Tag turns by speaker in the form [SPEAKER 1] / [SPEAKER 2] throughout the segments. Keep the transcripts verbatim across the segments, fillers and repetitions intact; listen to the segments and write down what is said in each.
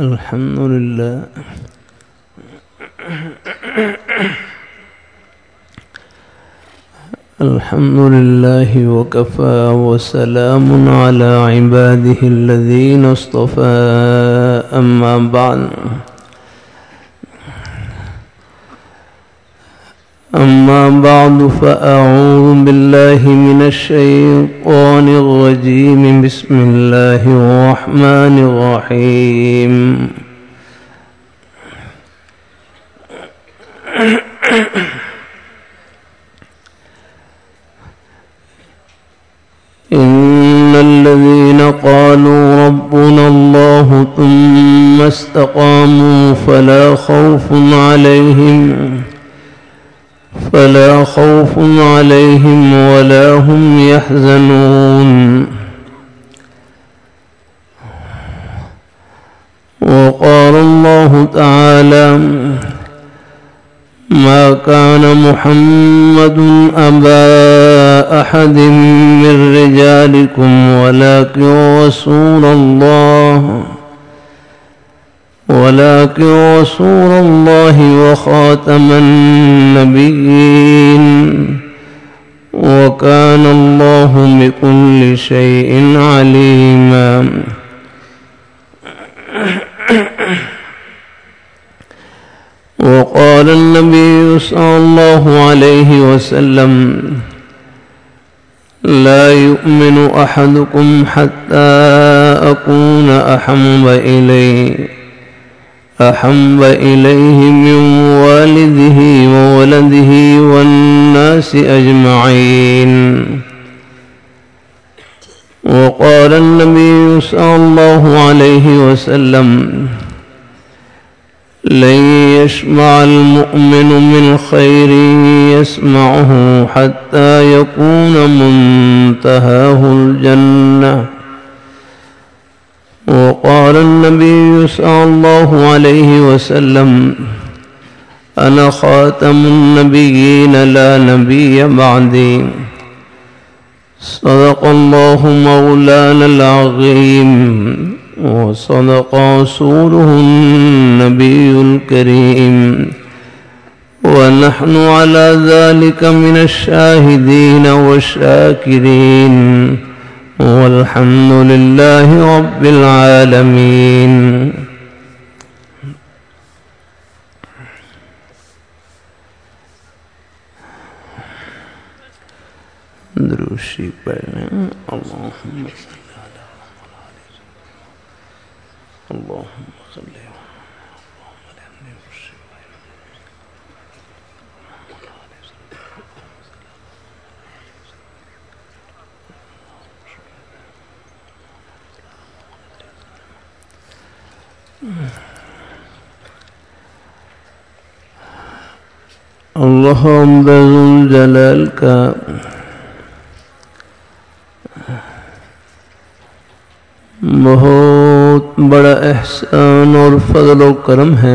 [SPEAKER 1] الحمد لله الحمد لله وكفى وسلام على عباده الذين اصطفى أما بعد أما بعد فأعوذ بالله من الشيطان الرجيم بسم الله الرحمن الرحيم إن الذين قالوا ربنا الله ثم استقاموا فلا خوف عليهم فلا خوف عليهم ولا هم يحزنون وقال الله تعالى ما كان محمد أبا أحد من رجالكم ولكن رسول الله ولكن رسول الله وخاتم النبيين وكان الله بكل شيء عليما وقال النبي صلى الله عليه وسلم لا يؤمن أحدكم حتى أكون أحب إليه أحب إليه من والده وولده والناس أجمعين وقال النبي صلى الله عليه وسلم لن يشبع المؤمن من خير يسمعه حتى يكون منتهاه الجنة وقال النبي صلى الله عليه وسلم أنا خاتم النبيين لا نبي بعدي صدق الله مولانا العظيم وصدق رسوله النبي الكريم ونحن على ذلك من الشاهدين والشاكرين والحمد لله رب العالمين دروشی پڑھیں اللہم صلی علی اللہم صلی اللہ ذوالجلال کا بہت بڑا احسان اور فضل و کرم ہے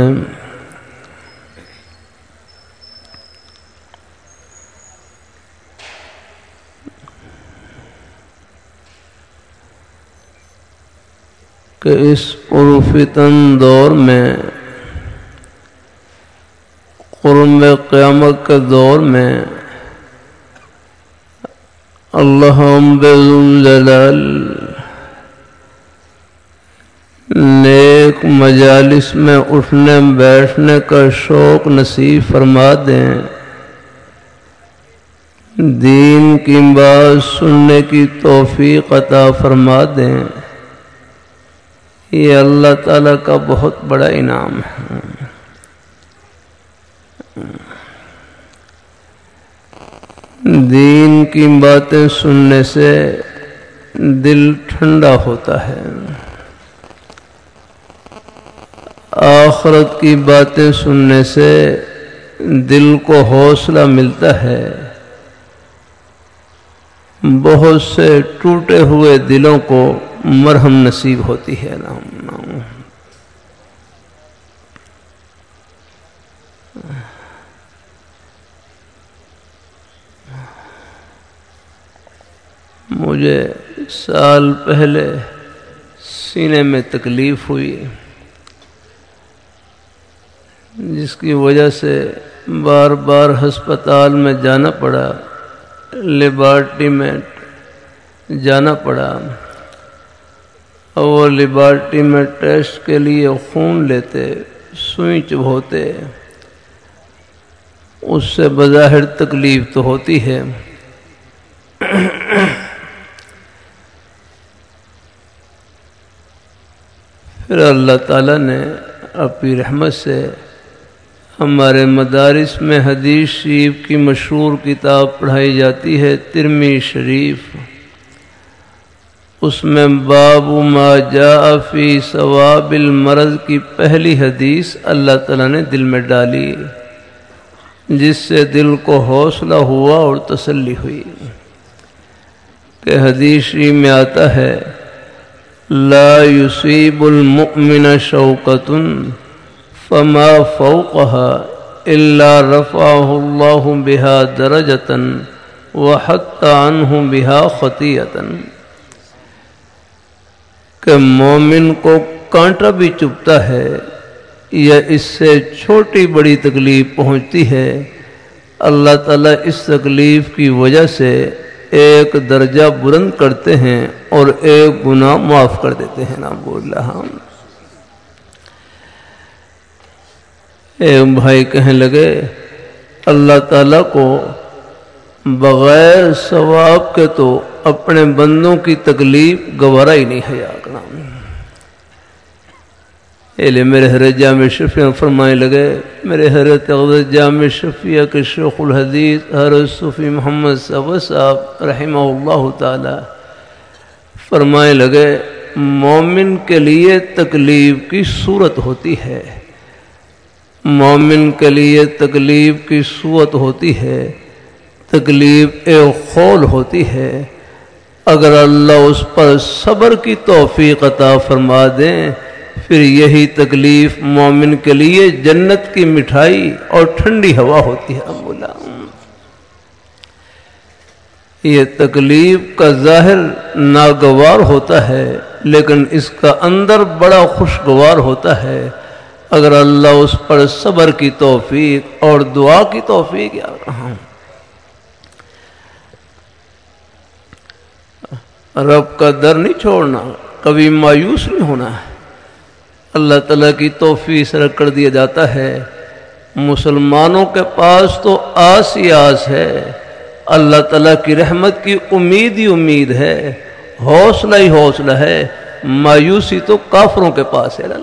[SPEAKER 1] کہ اس پرفتن دور میں قرب قیامت کے دور میں اللہ ذوالجلال نیک مجالس میں اٹھنے بیٹھنے کا شوق نصیب فرما دیں، دین کی بات سننے کی توفیق عطا فرما دیں، یہ اللہ تعالیٰ کا بہت بڑا انعام ہے۔ دین کی باتیں سننے سے دل ٹھنڈا ہوتا ہے، آخرت کی باتیں سننے سے دل کو حوصلہ ملتا ہے، بہت سے ٹوٹے ہوئے دلوں کو مرہم نصیب ہوتی ہے۔ مجھے سال پہلے سینے میں تکلیف ہوئی، جس کی وجہ سے بار بار ہسپتال میں جانا پڑا، لیبارٹری میں جانا پڑا، اور وہ لیبارٹری میں ٹیسٹ کے لیے خون لیتے، سوئی چبھوتے، اس سے بظاہر تکلیف تو ہوتی ہے، پھر اللہ تعالیٰ نے اپنی رحمت سے ہمارے مدارس میں حدیث شریف کی مشہور کتاب پڑھائی جاتی ہے، ترمذی شریف، اس میں باب ما جاء فی ثواب المرض کی پہلی حدیث اللہ تعالیٰ نے دل میں ڈالی، جس سے دل کو حوصلہ ہوا اور تسلی ہوئی کہ حدیث شریف میں آتا ہے لا یصیب المؤمن شوکۃ فما فوقها الا رفعه اللہ بها درجۃ وحط عنہ بها خطیئۃ، کہ مومن کو کانٹا بھی چبھتا ہے یا اس سے چھوٹی بڑی تکلیف پہنچتی ہے، اللہ تعالیٰ اس تکلیف کی وجہ سے ایک درجہ بلند کرتے ہیں اور ایک گناہ معاف کر دیتے ہیں۔ نام بول رہا ہوں۔ ایک بھائی کہنے لگے اللہ تعالیٰ کو بغیر ثواب کے تو اپنے بندوں کی تکلیف گوارا ہی نہیں ہے کرنا۔ اہل میرے حضرت جامع شفیع فرمانے لگے، میرے حضرت اقدس جامع شفیع کے شیخ الحدیث حضرت صوفی محمد صاحب صاحب رحمہ اللہ تعالی فرمانے لگے مومن کے لیے تکلیف کی صورت ہوتی ہے، مومن کے لیے تکلیف کی صورت ہوتی ہے، تکلیف ایک خول ہوتی ہے، اگر اللہ اس پر صبر کی توفیق عطا فرما دیں پھر یہی تکلیف مومن کے لیے جنت کی مٹھائی اور ٹھنڈی ہوا ہوتی ہے۔ مولا یہ تکلیف کا ظاہر ناگوار ہوتا ہے لیکن اس کا اندر بڑا خوشگوار ہوتا ہے اگر اللہ اس پر صبر کی توفیق اور دعا کی توفیق یا رہا رب کا در نہیں چھوڑنا، کبھی مایوس نہیں ہونا ہے، اللہ تعالیٰ کی توفیق سے کر دیا جاتا ہے۔ مسلمانوں کے پاس تو آس ہی آس ہے، اللہ تعالیٰ کی رحمت کی امید ہی امید ہے، حوصلہ ہی حوصلہ ہے، مایوسی تو کافروں کے پاس ہے۔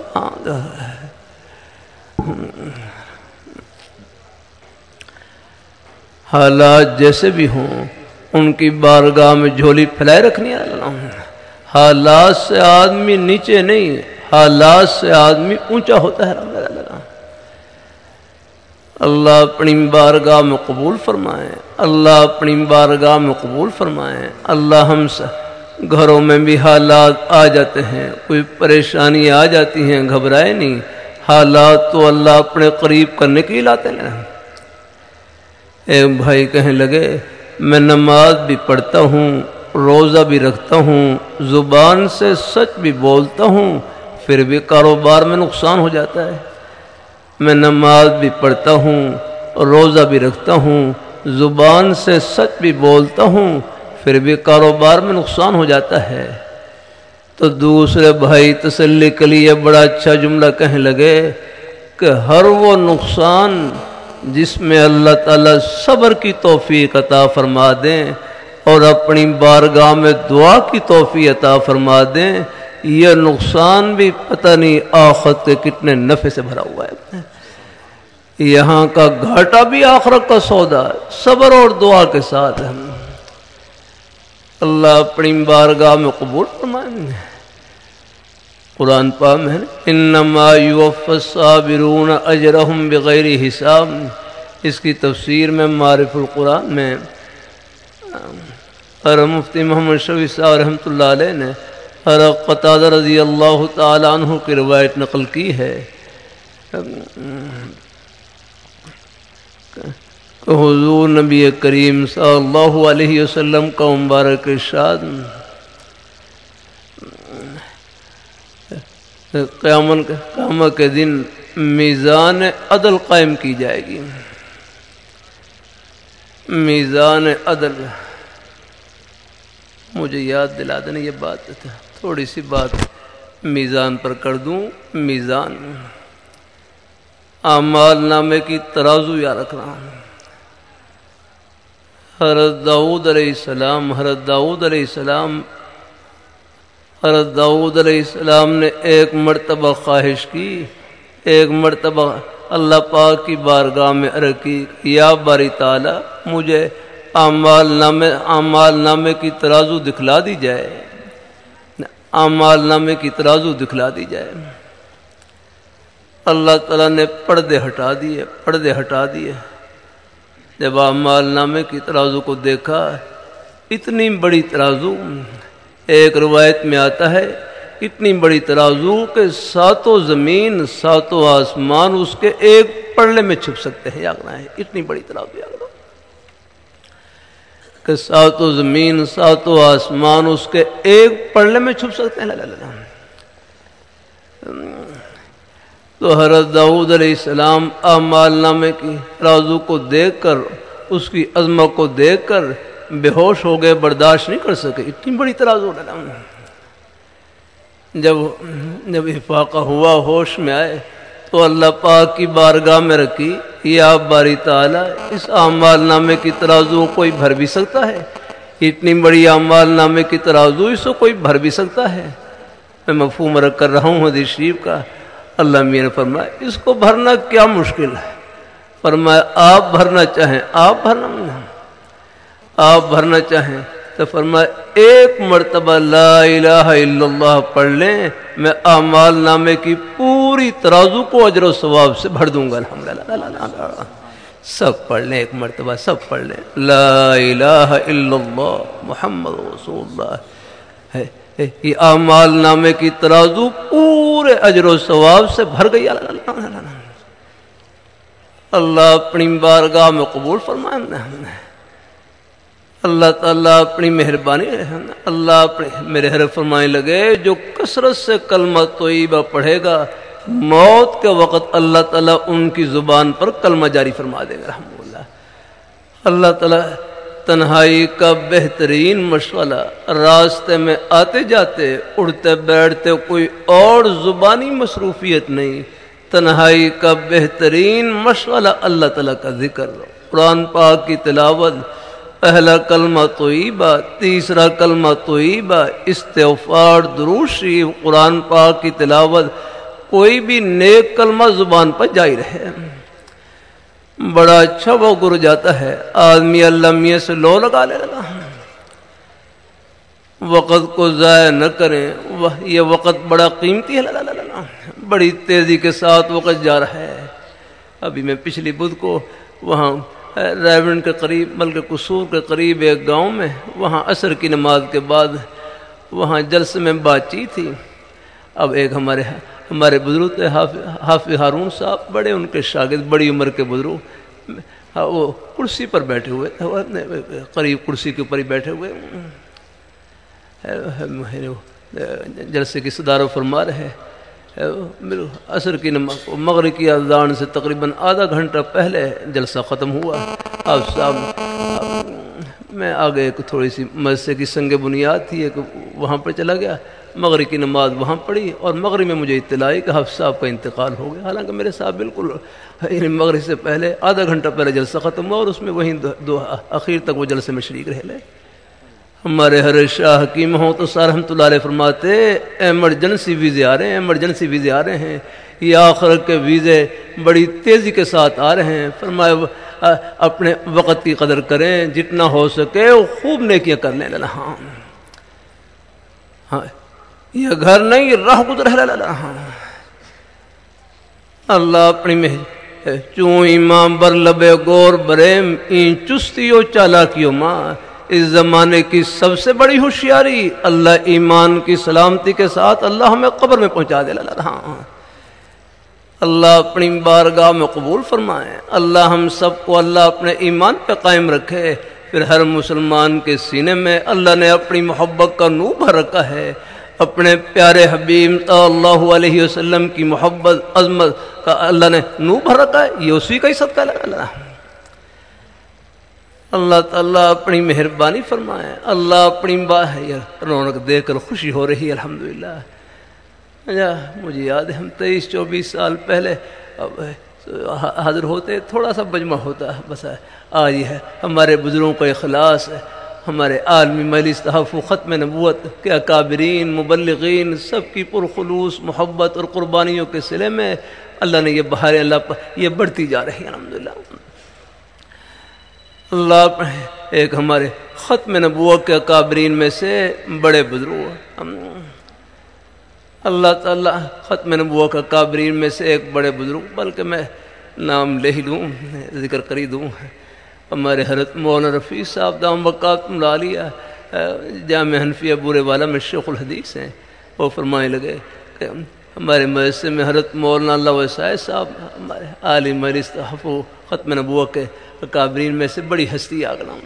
[SPEAKER 1] حالات جیسے بھی ہوں ان کی بارگاہ میں جھولی پھیلائے رکھنی ہے۔ حالات سے آدمی نیچے نہیں، حالات سے آدمی اونچا ہوتا ہے۔ اللہ اپنی بارگاہ میں قبول فرمائے، اللہ اپنی بارگاہ میں قبول فرمائے۔ اللہ ہم سے گھروں میں بھی حالات آ جاتے ہیں، کوئی پریشانی آ جاتی ہیں، گھبرائے نہیں، حالات تو اللہ اپنے قریب کرنے کے لیے لاتے ہیں۔ ایک بھائی کہنے لگے میں نماز بھی پڑھتا ہوں، روزہ بھی رکھتا ہوں، زبان سے سچ بھی بولتا ہوں، پھر بھی کاروبار میں نقصان ہو جاتا ہے۔ میں نماز بھی پڑھتا ہوں، روزہ بھی رکھتا ہوں، زبان سے سچ بھی بولتا ہوں، پھر بھی کاروبار میں نقصان ہو جاتا ہے۔ تو دوسرے بھائی تسلی کے لیے بڑا اچھا جملہ کہنے لگے کہ ہر وہ نقصان جس میں اللہ تعالیٰ صبر کی توفیق عطا فرما دیں اور اپنی بارگاہ میں دعا کی توفیق عطا فرما دیں، یہ نقصان بھی پتہ نہیں آخرت کے کتنے نفع سے بھرا ہوا ہے۔ یہاں کا گھاٹا بھی آخرت کا سودا صبر اور دعا کے ساتھ ہے۔ اللہ اپنی بارگاہ میں قبول فرمائیں۔ قرآن پاک میں انما یوفی الصابرون اجرہم بغیر حساب، اس کی تفسیر میں معارف القرآن میں اور مفتی محمد شفیع صاحب رحمۃ اللہ علیہ نے حضرت قتادہ رضی اللہ تعالی عنہ کی روایت نقل کی ہے کہ حضور نبی کریم صلی اللہ علیہ وسلم کا مبارک ارشاد قیامت قیامت کے دن میزان عدل قائم کی جائے گی. میزان عدل مجھے یاد دلا دینا یہ بات تھوڑی سی بات میزان پر کر دوں. میزان اعمال نامے کی ترازو یا رکھ رہا ہوں. حضرت داؤد علیہ السلام حضرت داؤد علیہ السلام حضرت داؤد علیہ السلام نے ایک مرتبہ خواہش کی، ایک مرتبہ اللہ پاک کی بارگاہ میں عرض کی، یا باری تعالی مجھے اعمال نامے اعمال نامے کی ترازو دکھلا دی جائے، اعمال نامے کی ترازو دکھلا دی جائے. اللہ تعالیٰ نے پردے ہٹا دیے پردے ہٹا دیے جب اعمال نامے کی ترازو کو دیکھا، اتنی بڑی ترازو، ایک روایت میں آتا ہے اتنی بڑی ترازو کہ ساتوں زمین ساتوں آسمان اس کے ایک پلڑے میں چھپ سکتے ہیں. یاد رہے اتنی بڑی ترازو، یاد رہو کہ ساتوں زمین ساتوں آسمان اس کے ایک پلڑے میں چھپ سکتے ہیں. لا لا لا. تو حضرت داؤد علیہ السلام اعمال نامے کی ترازو کو دیکھ کر، اس کی عظمت کو دیکھ کر بے ہوش ہو گئے، برداشت نہیں کر سکے. اتنی بڑی ترازو. جب جب افاقہ ہوا، ہوش میں آئے تو اللہ پاک کی بارگاہ میں رکھی، یا باری تعالی اس اعمال نامے کی ترازو کوئی بھر بھی سکتا ہے؟ اتنی بڑی اعمال نامے کی ترازو اس کو کوئی بھر بھی سکتا ہے؟ میں مفہوم رکھ کر رہا ہوں حدیث شریف کا. اللہ میاں نے فرمایا اس کو بھرنا کیا مشکل ہے. فرمایا آپ بھرنا چاہیں آپ بھرنا آپ بھرنا چاہیں تو فرمایا ایک مرتبہ لا الہ الا اللہ پڑھ لیں، میں اعمال نامے کی پوری ترازو کو اجر و ثواب سے بھر دوں گا. الحمدللہ. سب پڑھ لیں ایک مرتبہ، سب پڑھ لیں لا الہ الا اللہ محمد رسول اللہ. ہے یہ اعمال نامے کی ترازو پورے اجر و ثواب سے بھر گئی. اللہ اپنی بارگاہ میں قبول فرمائے. اللہ تعالیٰ اپنی مہربانی، اللہ اپنے میرے حرف فرمانے لگے جو کثرت سے کلمہ طیبہ پڑھے گا موت کے وقت اللہ تعالیٰ ان کی زبان پر کلمہ جاری فرما دے گا. رحمہ اللہ. اللہ تعالیٰ تنہائی کا بہترین مشغلہ، راستے میں آتے جاتے اڑتے بیٹھتے کوئی اور زبانی مصروفیت نہیں، تنہائی کا بہترین مشغلہ اللہ تعالیٰ کا ذکر، قرآن پاک کی تلاوت، پہلا کلمہ طیبہ، تیسرا کلمہ طیبہ، استغفار، درود شریف، قرآن پاک کی تلاوت، کوئی بھی نیک کلمہ زبان پر جاری رہے. بڑا اچھا وہ گر جاتا ہے آدمی اللہ میاں سے لو لگا لے لگا. وقت کو ضائع نہ کریں، یہ وقت بڑا قیمتی ہے. لا لا لا. بڑی تیزی کے ساتھ وقت جا رہا ہے. ابھی میں پچھلی بدھ کو وہاں ریون کے قریب بلکہ قصور کے قریب ایک گاؤں میں، وہاں عصر کی نماز کے بعد وہاں جلسے میں بات چیت تھی. اب ایک ہمارے ہمارے بزرگ تھے حافظ ہارون صاحب، بڑے ان کے شاگرد، بڑی عمر کے بزرگ، وہ کرسی پر بیٹھے ہوئے، قریب کرسی کے اوپر ہی بیٹھے ہوئے جلسے کی صدارت فرما رہے. عصر کی نماز مغرب کی اذان سے تقریباً آدھا گھنٹہ پہلے جلسہ ختم ہوا. آپ صاحب میں آگے ایک تھوڑی سی مسجد کی سنگ بنیاد تھی، ایک وہاں پر چلا گیا، مغرب کی نماز وہاں پڑھی اور مغرب میں مجھے اطلاع کہ حافظ صاحب کا انتقال ہو گیا. حالانکہ میرے صاحب بالکل مغرب سے پہلے آدھا گھنٹہ پہلے جلسہ ختم ہوا اور اس میں وہیں دو اخیر تک وہ جلسے میں شریک رہ لے. ہمارے ہر شاہ حکیم ہوں تو سار رحمۃ اللہ علیہ فرماتے ایمرجنسی ویزے آ رہے ہیں، ایمرجنسی ویزے آ رہے ہیں، یہ آخر کے ویزے بڑی تیزی کے ساتھ آ رہے ہیں. فرمایا اپنے وقت کی قدر کریں، جتنا ہو سکے وہ خوب نیکیاں کر لیں. ہاں ہاں یہ گھر نہیں راہ گزر ہے. اللہ اپنی میں چوں امام بر لبے گور بریم این چستیو چالاکیو ماں. اس زمانے کی سب سے بڑی ہوشیاری اللہ ایمان کی سلامتی کے ساتھ اللہ ہمیں قبر میں پہنچا دے. ہاں اللہ اپنی بارگاہ میں قبول فرمائے. اللہ ہم سب کو اللہ اپنے ایمان پہ قائم رکھے. پھر ہر مسلمان کے سینے میں اللہ نے اپنی محبت کا نور بھر رکھا ہے. اپنے پیارے حبیب صلی اللہ علیہ وسلم کی محبت عظمت کا اللہ نے نور بھر رکھا ہے، یہ اسی کا ہی صدقہ ہے۔ اللہ اللہ تعالیٰ اپنی مہربانی فرمائے، اللہ اپنی باہ رونق دے کر خوشی ہو رہی ہے الحمدللہ۔ مجھے یاد ہے ہم تیئیس چوبیس سال پہلے حاضر ہوتے، تھوڑا سا مجمع ہوتا بس آج ہے ہمارے بزرگوں کا اخلاص ہے، ہمارے عالمی مجلس تحفظ ختم نبوت کے اکابرین مبلغین سب کی پرخلوص محبت اور قربانیوں کے صلے میں اللہ نے یہ بہاریں اللہ پر یہ بڑھتی جا رہی ہے الحمدللہ۔ اللہ ایک ہمارے ختم نبوت کے اکابرین میں سے بڑے بزرگ، اللہ تعالیٰ ختم نبوت کے اکابرین میں سے ایک بڑے بزرگ، بلکہ میں نام لے ہی دوں ذکر کر ہی دوں، ہمارے حضرت مولانا رفیع صاحب دام بقاتم العالیہ جامع حنفیہ بورے والا میں شیخ الحدیث ہیں، وہ فرمانے لگے کہ ہمارے مدرسے میں حضرت مولانا اللہ وسائے صاحب ہمارے عالم مجلس تحفظ ختم نبوت کے اکابرین میں سے بڑی ہستی آگنا،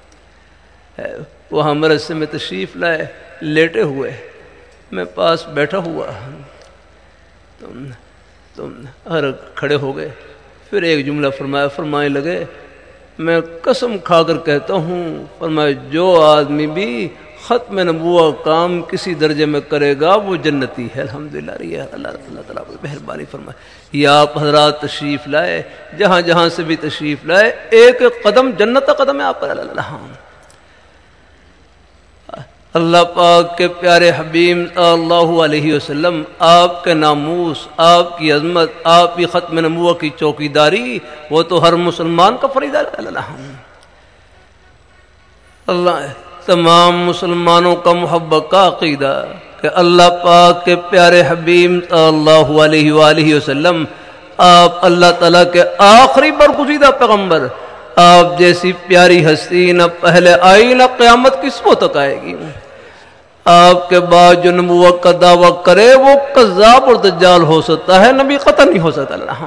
[SPEAKER 1] وہاں مدرسے میں تشریف لائے، لیٹے ہوئے میں پاس بیٹھا ہوا، تم تم ہر کھڑے ہو گئے، پھر ایک جملہ فرمایا، فرمانے لگے میں قسم کھا کر کہتا ہوں، فرمایا جو آدمی بھی ختم نبوت کام کسی درجے میں کرے گا وہ جنتی ہے الحمدللہ۔ اللہ اللہ تعالیٰ مہربانی فرمائے، یا آپ حضرات تشریف لائے، جہاں جہاں سے بھی تشریف لائے، ایک ایک قدم جنت کا قدم ہے آپ پر۔ اللہ اللہ پاک کے پیارے حبیب صلی اللہ علیہ وسلم، آپ کے ناموس، آپ کی عظمت، آپ کی ختم نبوت کی چوکیداری وہ تو ہر مسلمان کا فریضہ ہے۔ اللہ اللہ تمام مسلمانوں کا محبت کا عقیدہ کہ اللہ پاک کے پیارے حبیب صلی اللہ علیہ وآلہ وسلم آپ اللہ تعالیٰ کے آخری برگزیدہ پیغمبر، آپ جیسی پیاری ہستی نہ پہلے آئی نہ قیامت کی صبح تک آئے گی۔ آپ کے بعد جو نبوت کا دعویٰ کرے وہ کذاب اور دجال ہو سکتا ہے، نبی قطع نہیں ہو سکتا۔ اللہ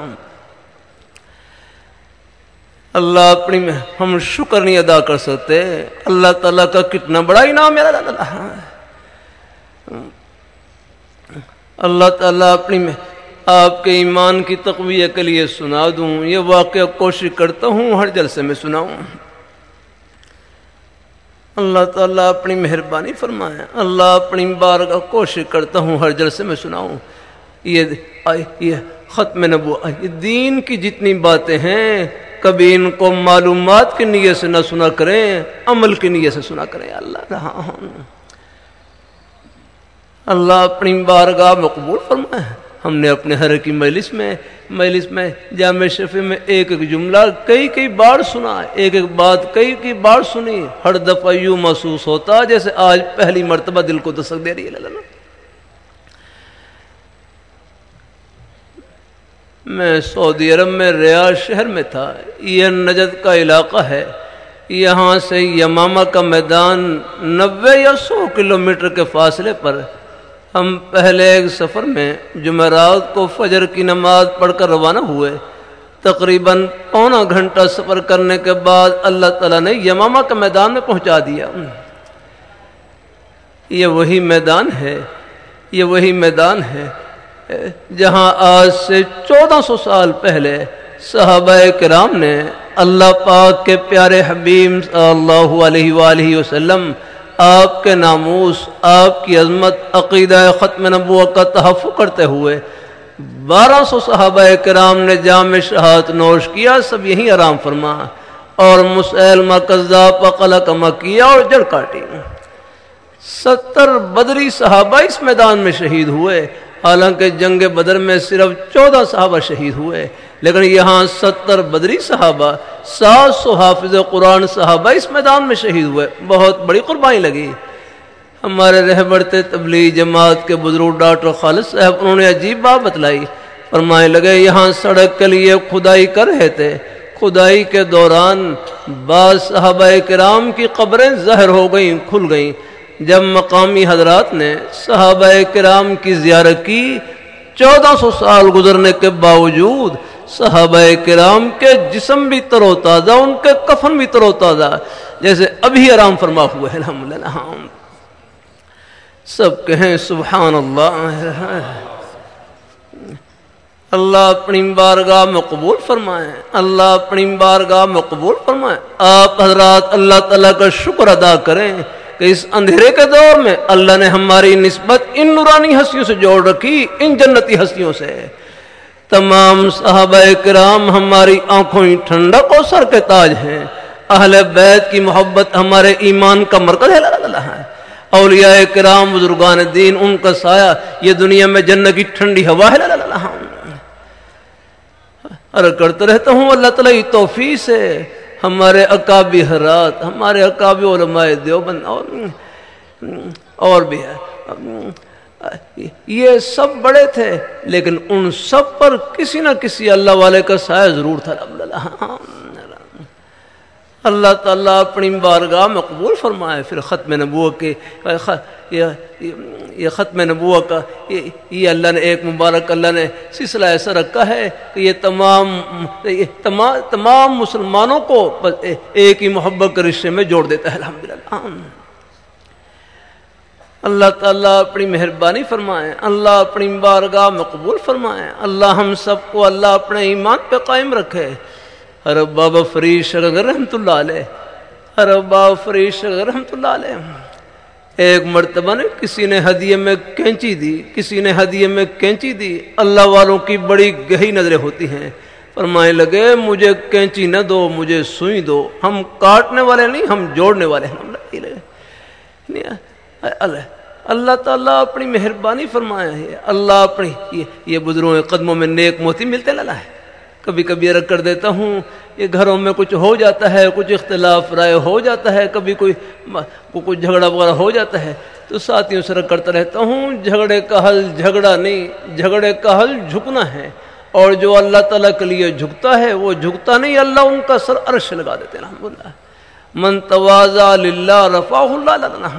[SPEAKER 1] اللہ اپنی میں ہم شکر نہیں ادا کر سکتے، اللہ تعالیٰ کا کتنا بڑا انعام ہے۔ اللہ اللہ تعالیٰ اپنی میں آپ کے ایمان کی تقویت کے لیے سنا دوں، یہ واقعہ کوشش کرتا ہوں ہر جلسے میں سناؤں۔ اللہ تعالیٰ اپنی مہربانی فرمائے، اللہ اپنی بارگاہ کوشش کرتا ہوں ہر جلسے میں سناؤں۔ یہ یہ ختم نبوت دین کی جتنی باتیں ہیں کبھی ان کو معلومات کی نیت سے نہ سنا کریں، عمل کی نیت سے سنا کریں۔ اللہ رہا اللہ اپنی بارگاہ میں قبول فرمائے۔ ہم نے اپنے ہر کی مجلس میں مجلس میں جامع شفیع میں ایک ایک جملہ کئی کئی بار سنا، ایک ایک بات کئی کئی بار سنی، ہر دفعہ یوں محسوس ہوتا جیسے آج پہلی مرتبہ دل کو دستک دے رہی ہے۔ اللہ میں سعودی عرب میں ریاض شہر میں تھا، یہ نجد کا علاقہ ہے، یہاں سے یمامہ کا میدان نوے یا سو کلومیٹر کے فاصلے پر۔ ہم پہلے ایک سفر میں جمعرات کو فجر کی نماز پڑھ کر روانہ ہوئے، تقریباً پونا گھنٹہ سفر کرنے کے بعد اللہ تعالیٰ نے یمامہ کے میدان میں پہنچا دیا۔ یہ وہی میدان ہے یہ وہی میدان ہے جہاں آج سے چودہ سو سال پہلے صحابہ کرام نے اللہ پاک کے پیارے حبیب صلی اللہ علیہ وآلہ وسلم، آپ کے ناموس، آپ کی عظمت، عقیدہ ختم نبوت کا تحفظ کرتے ہوئے بارہ سو صحابہ کرام نے جام شہادت نوش کیا، سب یہی آرام فرما، اور مسیلمہ کذاب پر قلقمہ کیا اور جڑ کاٹی۔ ستر بدری صحابہ اس میدان میں شہید ہوئے، حالانکہ جنگ بدر میں صرف چودہ صحابہ شہید ہوئے، لیکن یہاں ستر بدری صحابہ، سات سو حافظ قرآن صحابہ اس میدان میں شہید ہوئے، بہت بڑی قربانی لگی۔ ہمارے رہبر تبلیغ جماعت کے بزرگ ڈاکٹر خالد صاحب، انہوں نے عجیب بات بتلائی، فرمانے لگے یہاں سڑک کے لیے کھدائی کر رہے تھے، کھدائی کے دوران بعض صحابہ کرام کی قبریں ظاہر ہو گئیں، کھل گئیں۔ جب مقامی حضرات نے صحابہ کرام کی زیارت کی، چودہ سو سال گزرنے کے باوجود صحابہ کرام کے جسم بھی تر و تازہ، ان کے کفن بھی تر و تازہ، جیسے ابھی آرام فرما ہوئے ہیں۔ الحمدللہ سب کہیں سبحان اللہ۔ اللہ اپنی بارگاہ میں قبول فرمائیں، اللہ اپنی بارگاہ میں قبول فرمائیں۔ آپ حضرات اللہ تعالیٰ کا شکر ادا کریں کہ اس اندھیرے کے دور میں اللہ نے ہماری نسبت ان نورانی ہستیوں سے جوڑ رکھی، ان جنتی ہستیوں سے۔ تمام صحابہ کرام ہماری آنکھوں کی ٹھنڈک اور سر کے تاج ہیں، اہل بیت کی محبت ہمارے ایمان کا مرکز ہے، اولیاء کرام بزرگان دین ان کا سایہ یہ دنیا میں جنت کی ٹھنڈی ہوا ہے۔ عرض کرتا رہتا ہوں اللہ تعالیٰ کی توفیق سے ہمارے اکابی حضرات، ہمارے اکابی علماء دیوبند اور اور بھی ہے، یہ سب بڑے تھے لیکن ان سب پر کسی نہ کسی اللہ والے کا سایہ ضرور تھا۔ اللہ تعالیٰ اپنی بارگاہ میں قبول فرمائے۔ پھر ختم نبوت کے یہ ختم نبوت کا یہ اللہ نے ایک مبارک اللہ نے سلسلہ ایسا رکھا ہے کہ یہ تمام تمام تمام مسلمانوں کو ایک ہی محبت کے رشتے میں جوڑ دیتا ہے۔ الحمدللہ اللہ تعالیٰ اپنی مہربانی فرمائے، اللہ اپنی بارگاہ میں قبول فرمائے، اللہ ہم سب کو اللہ اپنے ایمان پہ قائم رکھے۔ حضرت بابا فرید شاہ رحمۃ اللہ علیہ، حضرت بابا فرید شاہ رحمۃ اللہ علیہ ایک مرتبہ نے کسی نے ہدیے میں کینچی دی، کسی نے ہدیے میں کینچی دی۔ اللہ والوں کی بڑی گہری نظریں ہوتی ہیں، فرمانے لگے مجھے کینچی نہ دو، مجھے سوئی دو، ہم کاٹنے والے نہیں، ہم جوڑنے والے ہیں۔ اللہ تعالیٰ اپنی مہربانی فرمایا ہے، اللہ اپنی یہ بزرگوں کے قدموں میں نیک موتی ملتے لالا ہے۔ کبھی کبھی رکھ کر دیتا ہوں یہ گھروں میں کچھ ہو جاتا ہے، کچھ اختلاف رائے ہو جاتا ہے، کبھی کوئی کچھ جھگڑا وغیرہ ہو جاتا ہے تو ساتھیوں سے رکھ کرتا رہتا ہوں جھگڑے کا حل جھگڑا نہیں، جھگڑے کا حل جھکنا ہے، اور جو اللہ تعالیٰ کے لیے جھکتا ہے وہ جھکتا نہیں، اللہ ان کا سر عرش لگا دیتے ہیں۔ الحمدللہ من تواضع للہ رفعہ اللہ۔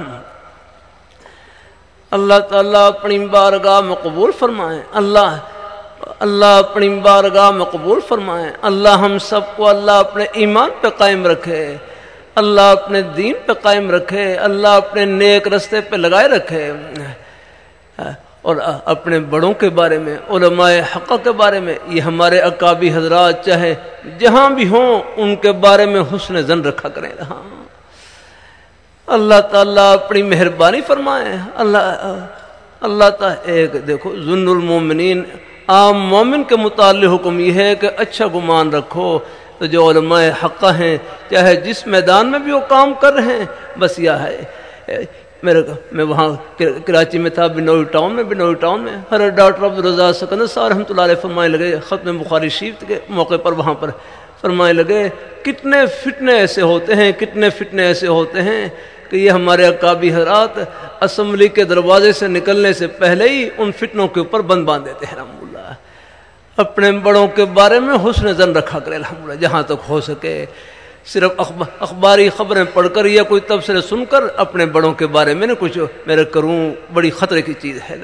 [SPEAKER 1] اللہ تعالیٰ اپنی بارگاہ میں قبول فرمائیں، اللہ اللہ اپنی بارگاہ میں قبول فرمائیں، اللہ ہم سب کو اللہ اپنے ایمان پہ قائم رکھے، اللہ اپنے دین پہ قائم رکھے، اللہ اپنے نیک رستے پہ لگائے رکھے، اور اپنے بڑوں کے بارے میں، علماء حق کے بارے میں، یہ ہمارے اکابی حضرات چاہے جہاں بھی ہوں ان کے بارے میں حسن ظن رکھا کریں۔ ہاں اللہ تعالیٰ اپنی مہربانی فرمائے، اللہ اللہ تعالیٰ ایک دیکھو ظن المومنین، عام مومن کے متعلق حکم یہ ہے کہ اچھا گمان رکھو، تو جو علماء حق ہیں چاہے جس میدان میں بھی وہ کام کر رہے ہیں، بس یہ ہے میرے میں وہاں کراچی میں تھا، بنوئی ٹاؤن میں بنوئی ٹاؤن میں حضرت ڈاکٹر عبدالرزاق سکندر صاحب رحمۃ اللہ علیہ فرمانے لگے ختم بخاری شریف کے موقع پر، وہاں پر فرمانے لگے کتنے فتنے ایسے ہوتے ہیں، کتنے فتنے ایسے ہوتے ہیں کہ یہ ہمارے اکابی حضرات اسمبلی کے دروازے سے نکلنے سے پہلے ہی ان فتنوں کے اوپر بند باندھ دیتے ہیں۔ الحمدللہ اپنے بڑوں کے بارے میں حسن ظن رکھا کرے، الحمدللہ جہاں تک ہو سکے، صرف اخباری خبریں پڑھ کر یا کوئی تبصرے سن کر اپنے بڑوں کے بارے میں نہ کچھ میرے کروں، بڑی خطرے کی چیز ہے۔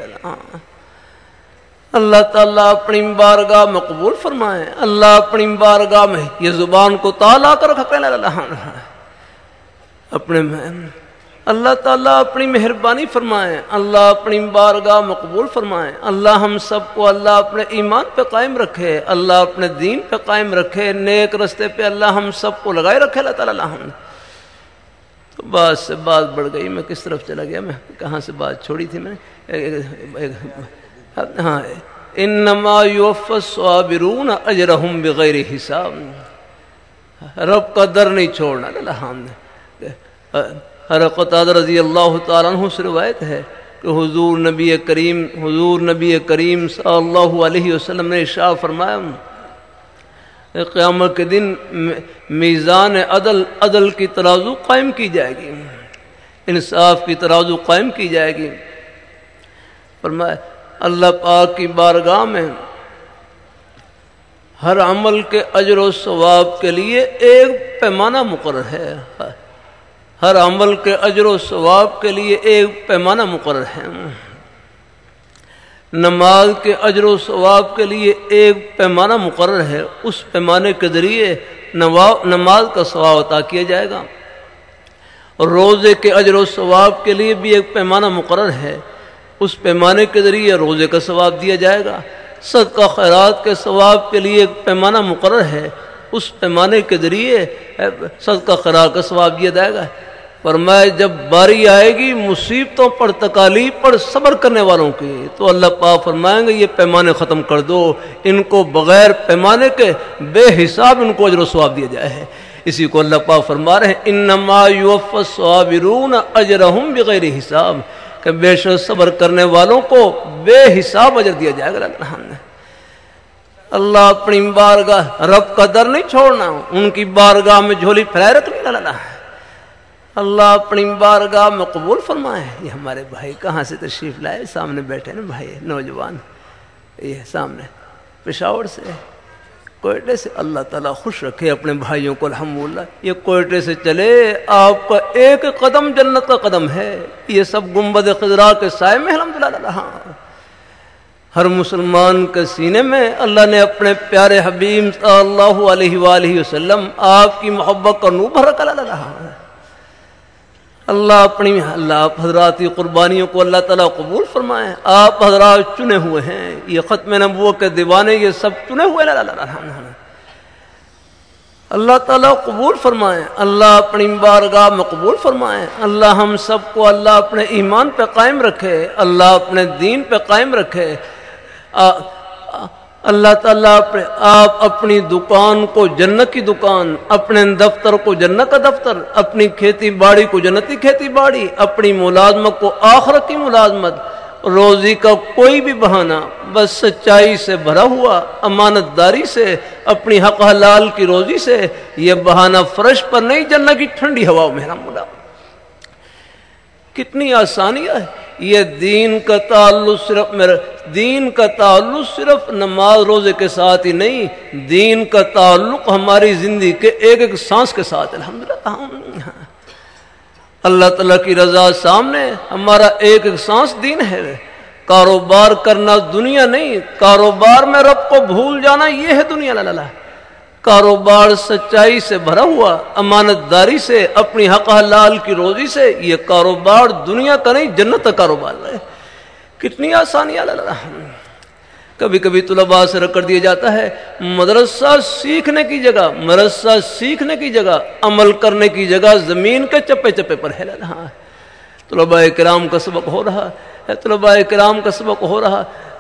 [SPEAKER 1] اللہ تعالیٰ اپنی بارگاہ میں قبول فرمائے، اللہ اپنی بارگاہ میں یہ زبان کو تالا کر رکھا کرے، اپنے اللہ تعالیٰ اپنی مہربانی فرمائے، اللہ اپنی بارگاہ میں قبول فرمائے، اللہ ہم سب کو اللہ اپنے ایمان پہ قائم رکھے، اللہ اپنے دین پہ قائم رکھے، نیک رستے پہ اللہ ہم سب کو لگائے رکھے۔ اللہ تعالیٰ ہم تو بات سے بات بڑھ گئی، میں کس طرف چلا گیا، میں کہاں سے بات چھوڑی تھی میں نے؟ ہاں انما یوفی الصابرون اجرہم بغیر حساب، رب کا در نہیں چھوڑنا۔ اللہ حضرت قتادہ رضی اللہ تعالیٰ عنہ سے روایت ہے کہ حضور نبی کریم حضور نبی کریم صلی اللہ علیہ وسلم نے ارشاد فرمایا قیامت کے دن میزان عدل عدل کی ترازو قائم کی جائے گی، انصاف کی ترازو قائم کی جائے گی۔ فرمایا اللہ پاک کی بارگاہ میں ہر عمل کے اجر و ثواب کے لیے ایک پیمانہ مقرر ہے، ہر عمل کے اجر و ثواب کے لیے ایک پیمانہ مقرر ہے۔ نماز کے اجر و ثواب کے لیے ایک پیمانہ مقرر ہے، اس پیمانے کے ذریعے نماز کا ثواب عطا کیا جائے گا، اور روزے کے اجر و ثواب کے لیے بھی ایک پیمانہ مقرر ہے، اس پیمانے کے ذریعے روزے کا ثواب دیا جائے گا۔ صدقہ خیرات کے ثواب کے لیے ایک پیمانہ مقرر ہے، اس پیمانے کے ذریعے صدقہ خیرات کا ثواب دیا جائے گا۔ فرمایا جب باری آئے گی مصیبتوں پر، تکالیف پر صبر کرنے والوں کی، تو اللہ پاک فرمائیں گے یہ پیمانے ختم کر دو، ان کو بغیر پیمانے کے بے حساب ان کو اجر و ثواب دیا جائے ہے۔ اسی کو اللہ پاک فرما رہے ہیں انما یوفی الصابرون اجرہم بغیر حساب، کہ بے شک صبر کرنے والوں کو بے حساب اجر دیا جائے گا۔ اللہ اپنی بارگاہ رب کا در نہیں چھوڑنا، ان کی بارگاہ میں جھولی پھیلائے رکھنی لانا ہے۔ اللہ اپنی بارگاہ میں قبول فرمائے۔ یہ ہمارے بھائی کہاں سے تشریف لائے؟ سامنے بیٹھے نا بھائی نوجوان، یہ سامنے پشاور سے، کوئٹے سے۔ اللہ تعالیٰ خوش رکھے اپنے بھائیوں کو الحمدللہ۔ یہ کوئٹے سے چلے، آپ کا ایک قدم جنت کا قدم ہے۔ یہ سب گنبد خضرا کے سائے میں الحمدللہ۔ ہاں، ہر مسلمان کے سینے میں اللہ نے اپنے پیارے حبیب صلی اللہ علیہ وآلہ وسلم آپ کی محبت کا نور بھر رکھا رہا ہے۔ اللہ اپنی اللہ آپ حضرات کی قربانیوں کو اللہ تعالیٰ قبول فرمائے۔ آپ حضرات چنے ہوئے ہیں، یہ ختم نبوت کے دیوانے یہ سب چنے ہوئے ہیں، اللہ تعالیٰ قبول فرمائے۔ اللہ اپنی بارگاہ میں قبول فرمائے۔ اللہ ہم سب کو اللہ اپنے ایمان پہ قائم رکھے، اللہ اپنے دین پہ قائم رکھے۔ اللہ تعالیٰ آپ اپنی دکان کو جنت کی دکان، اپنے دفتر کو جنت کا دفتر، اپنی کھیتی باڑی کو جنتی کھیتی باڑی، اپنی ملازمت کو آخرت کی ملازمت، روزی کا کوئی بھی بہانہ بس سچائی سے بھرا ہوا، امانت داری سے، اپنی حق حلال کی روزی سے، یہ بہانہ فرش پر نہیں، جنت کی ٹھنڈی ہوا میرا مولا۔ کتنی آسانی ہے۔ یہ دین کا تعلق صرف میرا دین کا تعلق صرف نماز روزے کے ساتھ ہی نہیں، دین کا تعلق ہماری زندگی کے ایک ایک سانس کے ساتھ الحمدللہ۔ اللہ تعالیٰ کی رضا سامنے ہمارا ایک ایک سانس دین ہے۔ کاروبار کرنا دنیا نہیں، کاروبار میں رب کو بھول جانا یہ ہے دنیا۔ لالا کاروبار سچائی سے بھرا ہوا، امانت داری سے، اپنی حق حلال کی روزی سے، یہ کاروبار دنیا کا نہیں جنت کا کاروبار ہے۔ کتنی آسانیاں لالا۔ کبھی کبھی طلباء سے رکھ کر دیا جاتا ہے مدرسہ سیکھنے کی جگہ، مدرسہ سیکھنے کی جگہ، عمل کرنے کی جگہ زمین کے چپے چپے پر ہے۔ ہاں، طلباء کرام کا سبق ہو رہا ہے، طلباء کرام کا سبق ہو رہا۔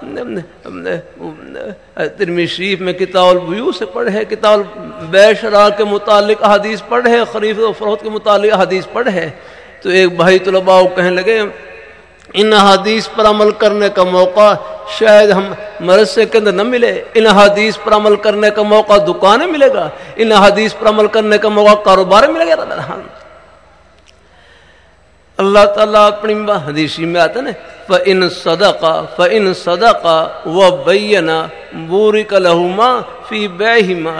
[SPEAKER 1] ترمذی شریف میں کتاب البیوع سے پڑھے، کتاب بیع شرع کے متعلق احادیث پڑھے، خرید و فروخت کے متعلق احادیث پڑھے، تو ایک بھائی طلباء کو کہنے لگے ان حدیث پر عمل کرنے کا موقع شاید ہم مدرسے کے اندر نہ ملے، ان حدیث پر عمل کرنے کا موقع دکانیں ملے گا، ان حدیث پر عمل کرنے کا موقع کاروبار ملے گا۔ اللہ تعالیٰ اپنی حدیث میں آتا ہے فَإِن صَدَقَا فَإِن صَدَقَا وَبَيَّنَا بُورِكَ لَهُمَا فِي بَيْعِهِمَا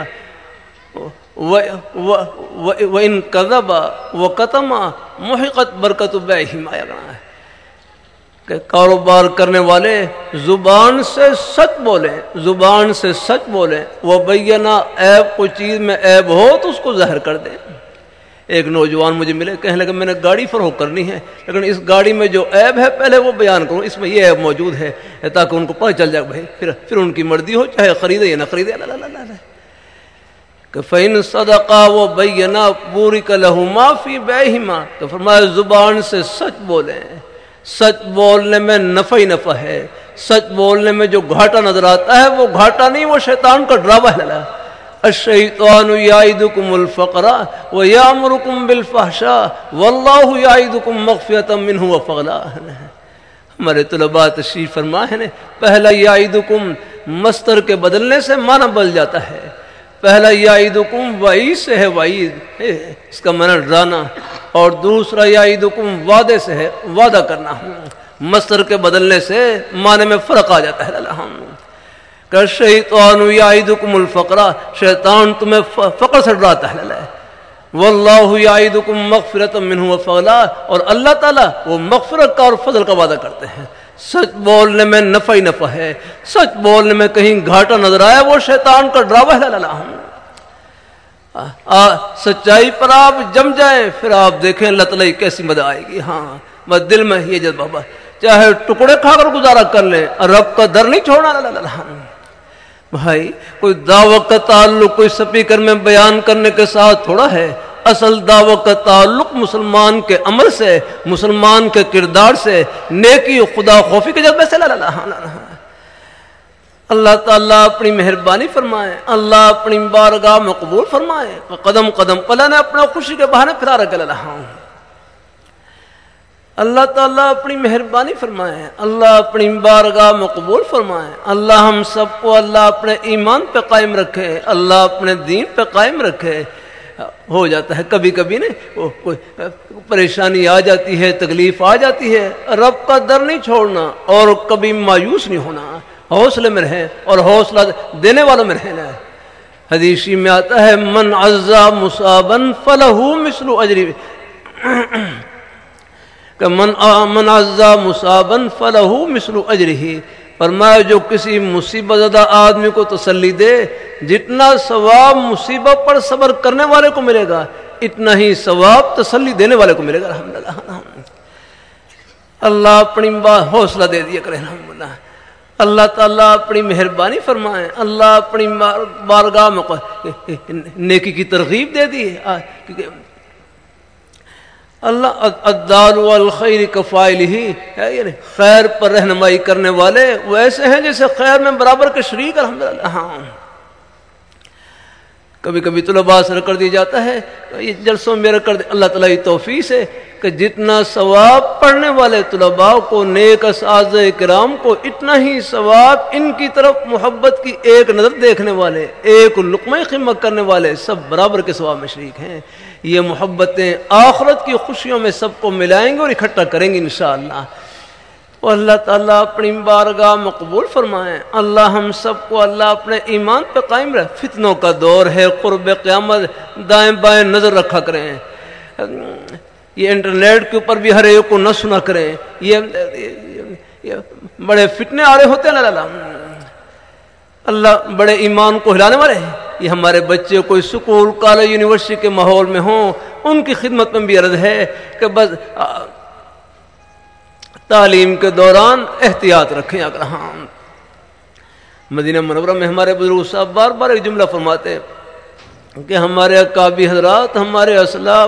[SPEAKER 1] وَإِن كَذَبَا وَكَتَمَا مُحِقَتْ بَرَكَةُ بَيْعِهِمَا۔ کہ کاروبار کرنے والے زبان سے سچ بولیں، زبان سے سچ بولیں، وَبَيَّنَا عیب کوئی چیز میں عیب ہو تو اس کو ظاہر کر دیں۔ ایک نوجوان مجھے ملے، کہنے لگا میں نے گاڑی فروخت کرنی ہے، لیکن اس گاڑی میں جو عیب ہے پہلے وہ بیان کروں، اس میں یہ عیب موجود ہے تاکہ ان کو پتہ چل جائے بھائی، پھر پھر ان کی مرضی ہو چاہے خریدے یا نہ خریدے۔ اللہ اللہ اللہ کہ فَإِن صَدَقَا وَبَيَّنَا بُورِكَ لَهُمَا فِي بَيْعِهِمَا، تو فرمایا زبان سے سچ بولیں۔ سچ بولنے میں نفع ہی نفع ہے، سچ بولنے میں جو گھاٹا نظر آتا ہے وہ گھاٹا نہیں، وہ شیطان کا ڈراوا ہے۔ الشیطان یعدکم الفقر ویامرکم بالفحشاء واللہ یعدکم مغفرۃ منہ وفضلا۔ ہمارے طلباء تشریف فرما ہے، پہلا یعدکم مصدر کے بدلنے سے معنی بدل جاتا ہے۔ پہلا یعدکم وعید سے ہے، وعید اس کا معنی ڈرانا، اور دوسرا یعدکم وعدے سے ہے، وعدہ کرنا۔ مصدر کے بدلنے سے معنی میں فرق آ جاتا ہے۔ کہ شیطان یعدکم الفقر، شیطان تمہیں فقر سے ڈراتا ہے، واللہ یعدکم مغفرۃ منہ وفضلا، اور اللہ تعالیٰ وہ مغفرت کا اور فضل کا وعدہ کرتے ہیں۔ سچ بولنے میں نفع ہی نفع ہے، سچ بولنے میں کہیں گھاٹا نظر آئے وہ شیطان کا ڈراوا ہے۔ سچائی پر آپ جم جائیں پھر آپ دیکھیں لتلئی کیسی مزہ آئے گی. ہاں بس دل میں یہ جذبہ چاہے ٹکڑے کھا کر گزارا کر لیں اور رب کا در نہیں چھوڑنا. بھائی کوئی دعوت کا تعلق کوئی سپیکر میں بیان کرنے کے ساتھ تھوڑا ہے. اصل دعوت کا تعلق مسلمان کے عمل سے مسلمان کے کردار سے نیکی خدا خوفی کے جذبے سے. اللہ تعالیٰ اپنی مہربانی فرمائے اللہ اپنی بارگاہ میں قبول فرمائے. قدم قدم پلا نے اپنا خوشی کے بہانے پھرا رکھ لہا. اللہ تعالیٰ اپنی مہربانی فرمائے اللہ اپنی بارگاہ میں قبول فرمائے. اللہ ہم سب کو اللہ اپنے ایمان پہ قائم رکھے اللہ اپنے دین پہ قائم رکھے. ہو جاتا ہے کبھی کبھی نہیں کوئی پریشانی آ جاتی ہے تکلیف آ جاتی ہے رب کا در نہیں چھوڑنا اور کبھی مایوس نہیں ہونا. حوصلے میں رہیں اور حوصلہ دینے والوں میں رہنا ہے. حدیثی میں آتا ہے من عزا مصابا فلہ مثل اجری کہ من من عزا مصابا فلہ مثل اجرہ. فرمایا جو کسی مصیبت زدہ آدمی کو تسلی دے جتنا ثواب مصیبت پر صبر کرنے والے کو ملے گا اتنا ہی ثواب تسلی دینے والے کو ملے گا. الحمدللہ اللہ اپنی بات حوصلہ دے دیا کرے. الحمدللہ اللہ تعالیٰ اپنی مہربانی فرمائے اللہ اپنی بارگاہ میں نیکی کی ترغیب دے دی. اللہ الدال والخیر کفائلہ یعنی خیر پر رہنمائی کرنے والے وہ ایسے ہیں جیسے خیر میں برابر کے شریک. الحمدللہ ہاں کبھی کبھی طلباء سے کر دیا جاتا ہے یہ جلسوں میں کر دے اللہ تعالیٰ کی توفیق سے کہ جتنا ثواب پڑھنے والے طلباء کو نیک اساتذہ کرام کو اتنا ہی ثواب ان کی طرف محبت کی ایک نظر دیکھنے والے ایک لقمہ خدمت کرنے والے سب برابر کے ثواب میں شریک ہیں. یہ محبتیں آخرت کی خوشیوں میں سب کو ملائیں گے اور اکٹھا کریں گے انشاءاللہ. اور اللہ تعالیٰ اپنی بارگاہ میں قبول فرمائیں اللہ ہم سب کو اللہ اپنے ایمان پہ قائم رہے. فتنوں کا دور ہے قرب قیامت دائیں بائیں نظر رکھا کریں. یہ انٹرنیٹ کے اوپر بھی ہر ایک کو نہ سنا کریں. یہ, یہ بڑے فتنے آ رہے ہوتے ہیں اللہ اللہ بڑے ایمان کو ہلانے والے ہیں. یہ ہمارے بچے کوئی سکول کالج یونیورسٹی کے ماحول میں ہوں ان کی خدمت میں بھی عرض ہے کہ بس تعلیم کے دوران احتیاط رکھیں. اگر ہاں مدینہ منورہ میں ہمارے بزرگ صاحب بار بار ایک جملہ فرماتے کہ ہمارے اکابی حضرات ہمارے اسلاف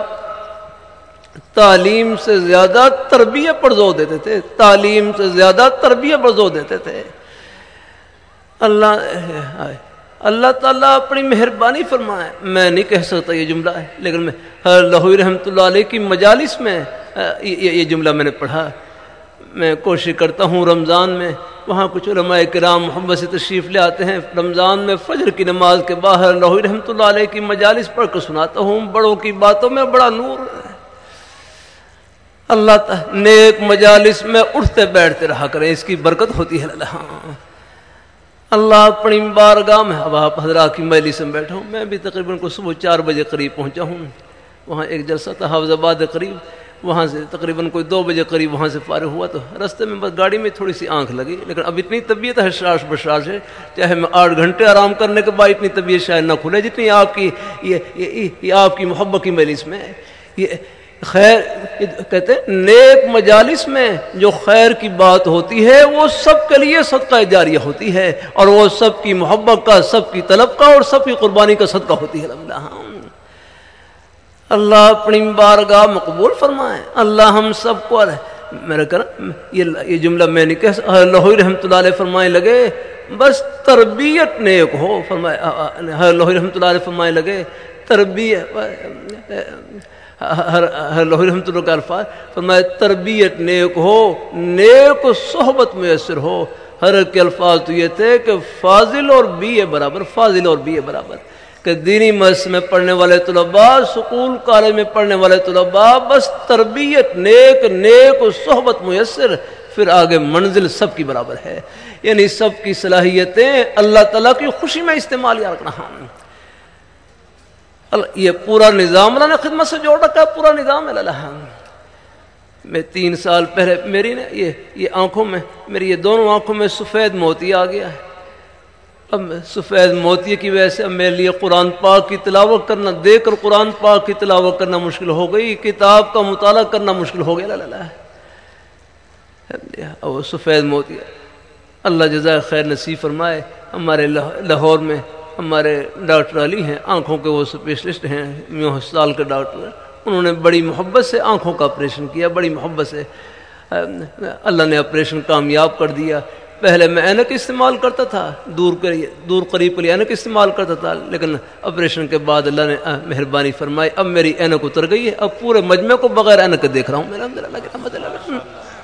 [SPEAKER 1] تعلیم سے زیادہ تربیت پر زور دیتے تھے تعلیم سے زیادہ تربیت پر زور دیتے تھے. اللہ اللہ تعالیٰ اپنی مہربانی فرمائے. میں نہیں کہہ سکتا یہ جملہ ہے لیکن میں لاہوری رحمۃ اللہ علیہ کی مجالس میں یہ جملہ میں نے پڑھا. میں کوشش کرتا ہوں رمضان میں وہاں کچھ علماء کرام محبت سے تشریف لے آتے ہیں رمضان میں فجر کی نماز کے باہر لاہوری رحمۃ اللہ علیہ کی مجالس پڑھ کر سناتا ہوں. بڑوں کی باتوں میں بڑا نور ہے. اللہ تعالیٰ نیک مجالس میں اٹھتے بیٹھتے رہا کریں اس کی برکت ہوتی ہے. اللہ اپنی بارگاہ میں اب آپ حضرات کی مجلس میں بیٹھا ہوں. میں بھی تقریباً کو صبح چار بجے قریب پہنچا ہوں. وہاں ایک جلسہ تھا حافظ آباد قریب وہاں سے تقریباً کوئی دو بجے قریب وہاں سے فارغ ہوا تو رستے میں بس گاڑی میں تھوڑی سی آنکھ لگی لیکن اب اتنی طبیعت ہے شاش بشاش ہے چاہے میں آٹھ گھنٹے آرام کرنے کے بعد اتنی طبیعت شاید نہ کھلے جتنی آپ کی یہ, یہ, یہ آپ کی محبت کی مجلس میں. یہ خیر کہتے ہیں نیک مجالس میں جو خیر کی بات ہوتی ہے وہ سب کے لیے صدقہ جاریہ ہوتی ہے اور وہ سب کی محبت کا سب کی طلب کا اور سب کی قربانی کا صدقہ ہوتی ہے. اللہ اپنی بارگاہ میں قبول فرمائے. اللہ ہم سب کو میرا کر یہ جملہ میں نہیں کہہ لاہوری رحمۃ اللہ علیہ فرمائے لگے بس تربیت نیک ہو. فرمائے لاہوری رحمۃ اللہ علیہ فرمائے لگے تربیت ہر ہر لاہوری رحمۃ اللہ کا الفاظ فرمائے تربیت نیک ہو نیک صحبت میسر ہو. ہر کے الفاظ تو یہ تھے کہ فاضل اور بی اے برابر فاضل اور بی اے برابر کہ دینی مدرسے میں پڑھنے والے طلباء سکول کالج میں پڑھنے والے طلباء بس تربیت نیک نیک صحبت میسر پھر آگے منزل سب کی برابر ہے. یعنی سب کی صلاحیتیں اللہ تعالیٰ کی خوشی میں استعمال یا رکھنا. یہ پورا نظام اللہ نے خدمت سے جوڑ رکھا ہے پورا نظام ہے. اللہ میں تین سال پہلے میری نے یہ یہ آنکھوں میں میری یہ دونوں آنکھوں میں سفید موتی آ گیا ہے. اب سفید موتی کی وجہ سے اب میرے لیے قرآن پاک کی تلاوت کرنا، دیکھ کر قرآن پاک کی تلاوت کرنا مشکل ہو گئی، کتاب کا مطالعہ کرنا مشکل ہو گیا. لا لا لا اب وہ سفید موتی، اللہ جزائے خیر نصیب فرمائے. ہمارے لاہور میں ہمارے ڈاکٹر علی ہیں، آنکھوں کے وہ اسپیشلسٹ ہیں، میو ہسپتال کے ڈاکٹر. انہوں نے بڑی محبت سے آنکھوں کا آپریشن کیا، بڑی محبت سے اللہ نے آپریشن کامیاب کر دیا. پہلے میں اینک استعمال کرتا تھا، دور دور قریب کے لیے اینک استعمال کرتا تھا، لیکن آپریشن کے بعد اللہ نے مہربانی فرمائی، اب میری اینک اتر گئی ہے، اب پورے مجمع کو بغیر اینک کے دیکھ رہا ہوں. میرا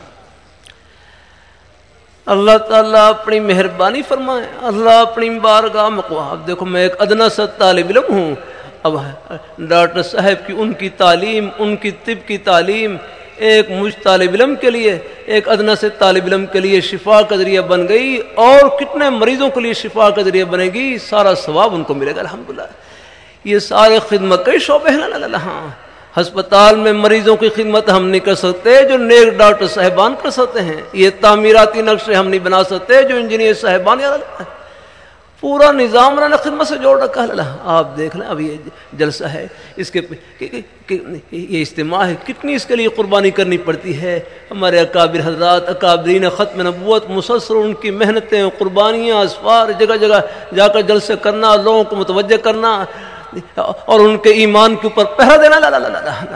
[SPEAKER 1] اللہ تعالیٰ اپنی مہربانی فرمائے، اللہ اپنی بارگاہ میں. اب دیکھو میں ایک ادنا سا طالب علم ہوں، اب ڈاکٹر صاحب کی ان کی تعلیم، ان کی طب کی تعلیم ایک مجھ طالب علم کے لیے، ایک ادنا سے طالب علم کے لیے شفا کا ذریعہ بن گئی، اور کتنے مریضوں کے لیے شفا کا ذریعہ بنے گی، سارا ثواب ان کو ملے گا الحمدللہ. یہ سارے خدمت کے شعبے ہیں. لا لا ہاں ہسپتال میں مریضوں کی خدمت ہم نہیں کر سکتے جو نیک ڈاکٹر صاحبان کر سکتے ہیں. یہ تعمیراتی نقشے ہم نہیں بنا سکتے جو انجینئر صاحبان. پورا نظام نے خدمت سے جوڑ رکھا ہے. آپ دیکھ لیں اب یہ جلسہ ہے، اس کے یہ اجتماع ہے، کتنی اس کے لیے قربانی کرنی پڑتی ہے. ہمارے اکابر حضرات، اکابرین ختم نبوت، مسلسل ان کی محنتیں، قربانیاں، اسفار، جگہ جگہ جا کر جلسے کرنا، لوگوں کو متوجہ کرنا اور ان کے ایمان کے اوپر پہرا دینا. لا لا لا لا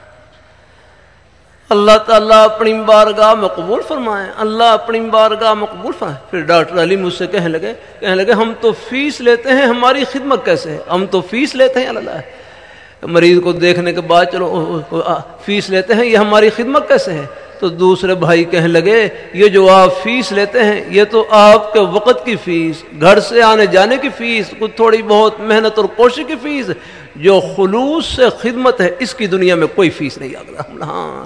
[SPEAKER 1] اللہ تعالیٰ اپنی بارگاہ میں قبول فرمائے، اللہ اپنی بارگاہ میں قبول فرمائے. پھر ڈاکٹر علی مجھ سے کہنے لگے کہنے لگے ہم تو فیس لیتے ہیں، ہماری خدمت کیسے ہے؟ ہم تو فیس لیتے ہیں اللہ مریض کو دیکھنے کے بعد چلو فیس لیتے ہیں، یہ ہماری خدمت کیسے ہے؟ تو دوسرے بھائی کہنے لگے یہ جو آپ فیس لیتے ہیں یہ تو آپ کے وقت کی فیس، گھر سے آنے جانے کی فیس، کچھ تھوڑی بہت محنت اور کوشش کی فیس. جو خلوص سے خدمت ہے اس کی دنیا میں کوئی فیس نہیں آگا. ہاں